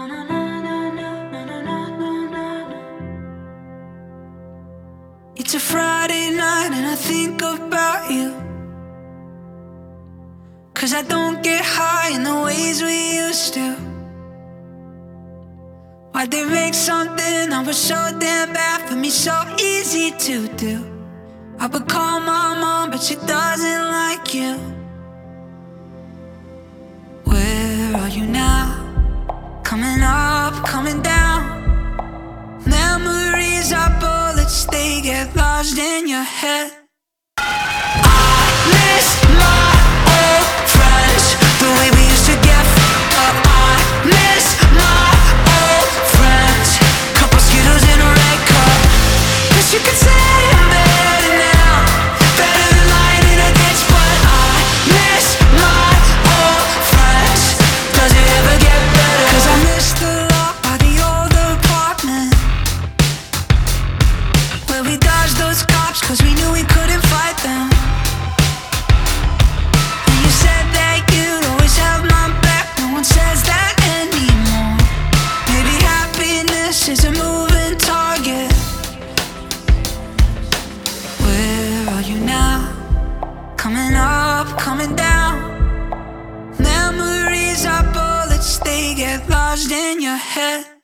It's a Friday night and I think about you, 'cause I don't get high in the ways we used to. Why'd they make something that was so damn bad for me so easy to do? I would call my mom, but she doesn't like you. Where are you now? Coming up, coming down. Memories are bullets, they get lodged in your head. I miss my old friends, the way we used to get up. I miss my old friends, couple Skittles in a red cup. Guess you could say I'm better now, better than lying in a ditch. But I miss my old friends, does it ever get better? 'Cause I miss the lot by the old apartment, where we dodged those cops 'cause we knew we couldn't fight them. And you said that you'd always have my back, no one says that anymore. Maybe happiness is a moving target. Where are you now? Coming up, coming down. Memories are bullets, they get lodged in your head.